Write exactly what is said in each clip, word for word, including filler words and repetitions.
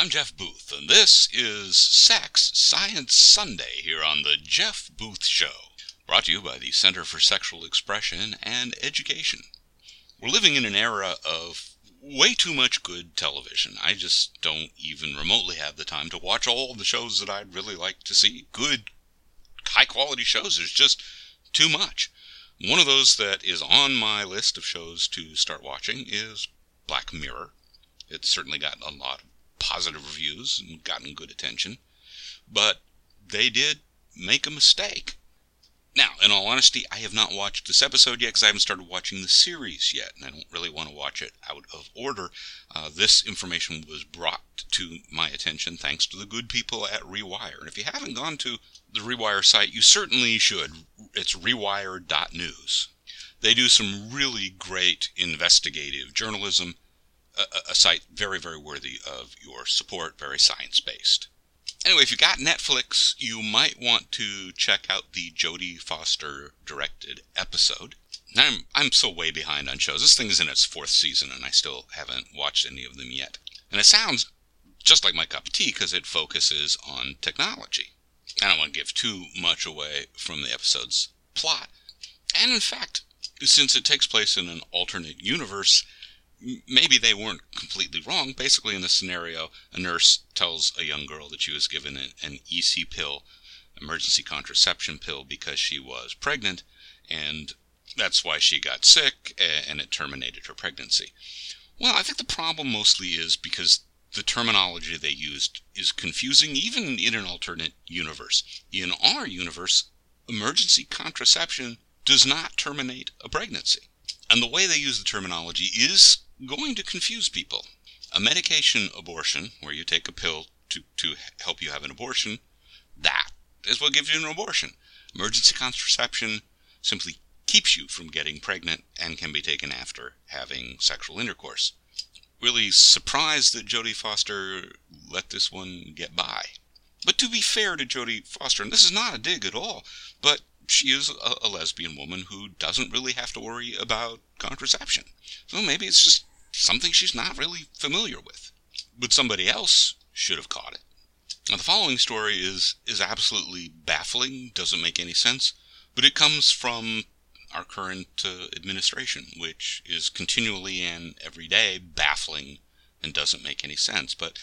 I'm Jeff Booth, and this is Sex Science Sunday here on the Jeff Booth Show, brought to you by the Center for Sexual Expression and Education. We're living in an era of way too much good television. I just don't even remotely have the time to watch all the shows that I'd really like to see. Good, high-quality shows. There's just too much. One of those that is on my list of shows to start watching is Black Mirror. It's certainly gotten a lot of positive reviews and gotten good attention, but they did make a mistake. Now, in all honesty, I have not watched this episode yet because I haven't started watching the series yet, and I don't really want to watch it out of order. Uh, this information was brought to my attention thanks to the good people at Rewire, and if you haven't gone to the Rewire site, you certainly should. It's rewire dot news. They do some really great investigative journalism, a, a site very, very worthy of your support, very science-based. Anyway, if you got Netflix, you might want to check out the Jodie Foster directed episode. I'm, I'm so way behind on shows. This thing is in its fourth season, and I still haven't watched any of them yet. And it sounds just like my cup of tea because it focuses on technology. I don't want to give too much away from the episode's plot. And in fact, since it takes place in an alternate universe, maybe they weren't completely wrong. Basically, in this scenario, a nurse tells a young girl that she was given an, an E C pill, emergency contraception pill, because she was pregnant, and that's why she got sick, and it terminated her pregnancy. Well, I think the problem mostly is because the terminology they used is confusing, even in an alternate universe. In our universe, emergency contraception does not terminate a pregnancy. And the way they use the terminology is going to confuse people. A medication abortion, where you take a pill to, to help you have an abortion, that is what gives you an abortion. Emergency contraception simply keeps you from getting pregnant and can be taken after having sexual intercourse. Really surprised that Jodie Foster let this one get by. But to be fair to Jodie Foster, and this is not a dig at all, but she is a, a lesbian woman who doesn't really have to worry about contraception. So maybe it's just something she's not really familiar with. But somebody else should have caught it. Now, the following story is, is absolutely baffling, doesn't make any sense, but it comes from our current uh, administration, which is continually and every day baffling and doesn't make any sense. But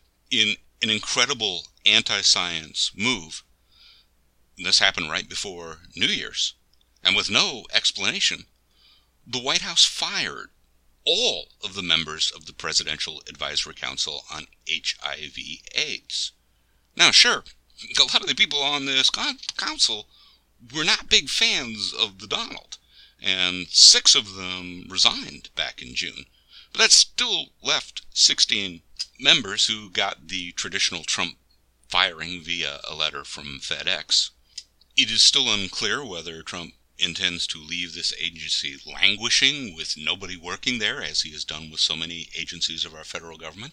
in an incredible anti-science move, this happened right before New Year's, and with no explanation, the White House fired all of the members of the Presidential Advisory Council on H I V AIDS. Now, sure, a lot of the people on this con- council were not big fans of the Donald, and six of them resigned back in June, but that still left sixteen members who got the traditional Trump firing via a letter from FedEx. It is still unclear whether Trump intends to leave this agency languishing with nobody working there, as he has done with so many agencies of our federal government,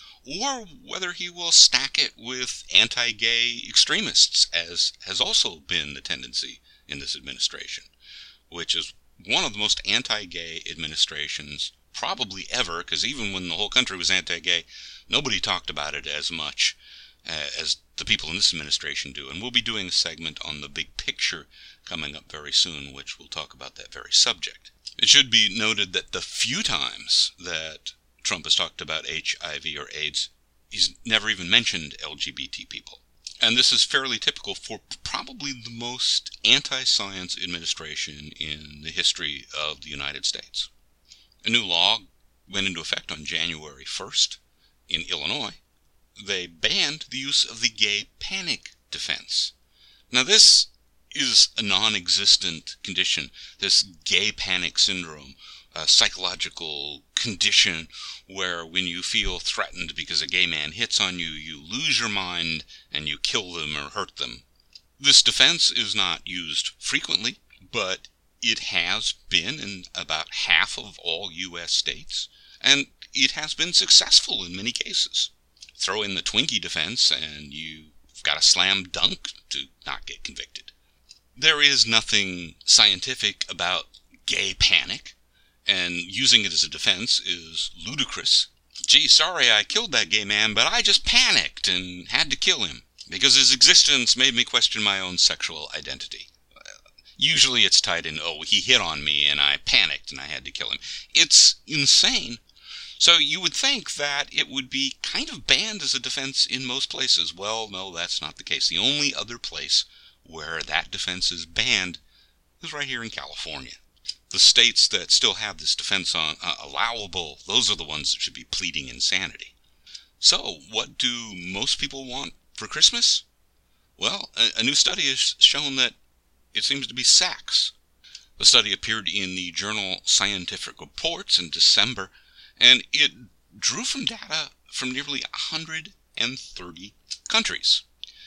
or whether he will stack it with anti-gay extremists, as has also been the tendency in this administration, which is one of the most anti-gay administrations probably ever, because even when the whole country was anti-gay, nobody talked about it as much uh, as the people in this administration do. And we'll be doing a segment on the big picture coming up very soon, which will talk about that very subject. It should be noted that the few times that Trump has talked about H I V or AIDS, he's never even mentioned L G B T people. And this is fairly typical for probably the most anti-science administration in the history of the United States. A new law went into effect on January first in Illinois. They banned the use of the gay panic defense. Now, this is a non-existent condition, this gay panic syndrome, a psychological condition where when you feel threatened because a gay man hits on you, you lose your mind and you kill them or hurt them. This defense is not used frequently, but it has been in about half of all U S states, and it has been successful in many cases. Throw in the Twinkie defense and you've got a slam dunk to not get convicted. There is nothing scientific about gay panic, and using it as a defense is ludicrous. Gee, sorry I killed that gay man, but I just panicked and had to kill him because his existence made me question my own sexual identity. Usually it's tied in, oh, he hit on me and I panicked and I had to kill him. It's insane. So you would think that it would be kind of banned as a defense in most places. Well, no, that's not the case. The only other place where that defense is banned is right here in California. The states that still have this defense on uh, allowable, those are the ones that should be pleading insanity. So, what do most people want for Christmas? Well, a, a new study has shown that it seems to be sex. The study appeared in the journal Scientific Reports in December, and it drew from data from nearly one hundred thirty countries.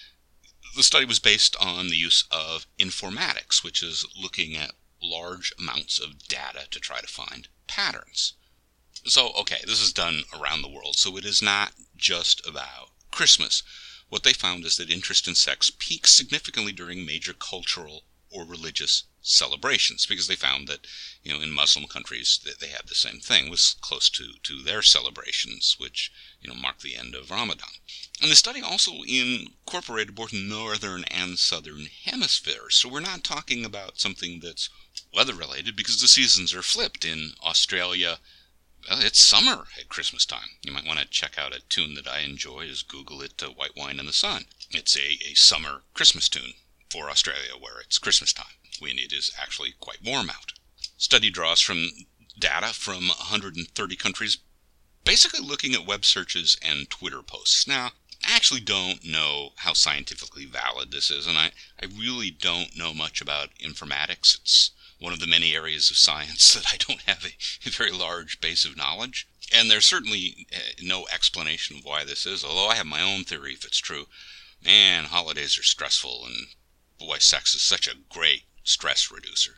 The study was based on the use of informatics, which is looking at large amounts of data to try to find patterns. So, okay, this is done around the world, so it is not just about Christmas. What they found is that interest in sex peaks significantly during major cultural or religious celebrations, because they found that, you know, in Muslim countries that they had the same thing, was close to, to their celebrations, which, you know, mark the end of Ramadan. And the study also incorporated both northern and southern hemispheres, so we're not talking about something that's weather-related, because the seasons are flipped. In Australia, well, it's summer at Christmas time. You might want to check out a tune that I enjoy. Is Google it, uh, White Wine in the Sun. It's a, a summer Christmas tune for Australia, where it's Christmas time, when it is actually quite warm out. Study draws from data from one hundred thirty countries, basically looking at web searches and Twitter posts. Now, I actually don't know how scientifically valid this is, and I, I really don't know much about informatics. It's one of the many areas of science that I don't have a, a very large base of knowledge. And there's certainly uh, no explanation of why this is, although I have my own theory if it's true. Man, holidays are stressful, and boy, sex is such a great stress reducer.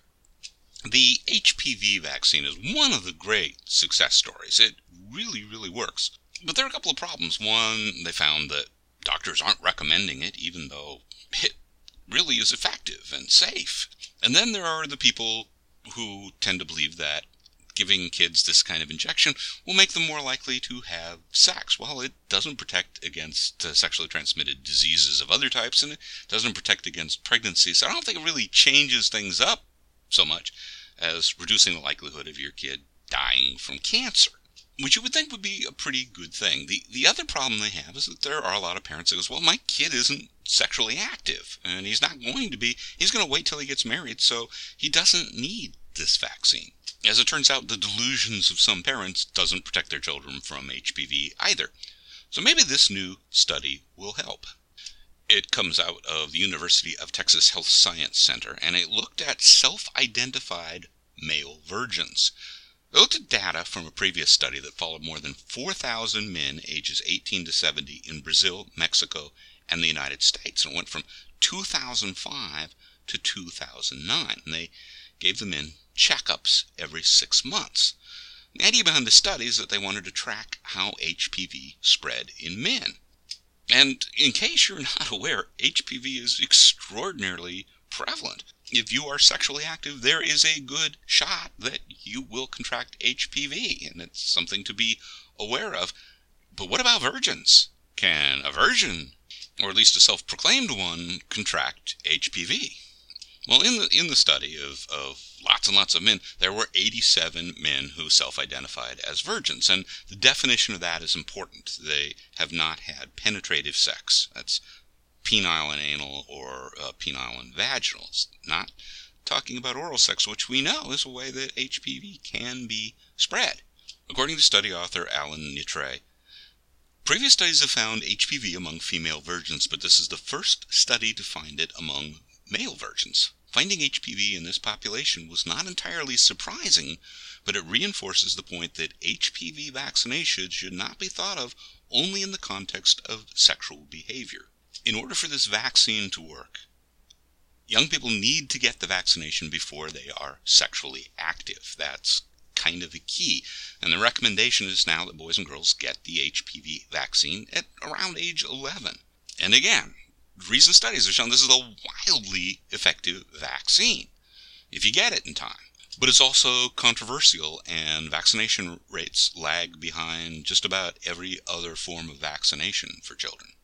The H P V vaccine is one of the great success stories. It really, really works. But there are a couple of problems. One, they found that doctors aren't recommending it, even though it really is effective and safe. And then there are the people who tend to believe that giving kids this kind of injection will make them more likely to have sex. Well, it doesn't protect against uh, sexually transmitted diseases of other types, and it doesn't protect against pregnancy. So I don't think it really changes things up so much as reducing the likelihood of your kid dying from cancer, which you would think would be a pretty good thing. The the other problem they have is that there are a lot of parents that goes, well, my kid isn't sexually active, and he's not going to be. He's going to wait till he gets married, so he doesn't need this vaccine. As it turns out, the delusions of some parents doesn't protect their children from H P V either. So maybe this new study will help. It comes out of the University of Texas Health Science Center, and it looked at self-identified male virgins. They looked at data from a previous study that followed more than four thousand men ages eighteen to seventy in Brazil, Mexico, and the United States. And it went from two thousand five to two thousand nine. And they gave the men checkups every six months. The idea behind the study is that they wanted to track how H P V spread in men. And in case you're not aware, H P V is extraordinarily prevalent. If you are sexually active, there is a good shot that you will contract H P V, and it's something to be aware of. But what about virgins? Can a virgin, or at least a self-proclaimed one, contract H P V? Well, in the in the study of, of lots and lots of men, there were eighty-seven men who self-identified as virgins, and the definition of that is important. They have not had penetrative sex. That's penile and anal, or uh, penile and vaginal. It's not talking about oral sex, which we know is a way that H P V can be spread. According to study author Alan Nitre, previous studies have found H P V among female virgins, but this is the first study to find it among male virgins. Finding H P V in this population was not entirely surprising, but it reinforces the point that H P V vaccination should not be thought of only in the context of sexual behavior. In order for this vaccine to work, young people need to get the vaccination before they are sexually active. That's kind of the key. And the recommendation is now that boys and girls get the H P V vaccine at around age eleven. And again, recent studies have shown this is a wildly effective vaccine if you get it in time. but it's also controversial, and vaccination rates lag behind just about every other form of vaccination for children.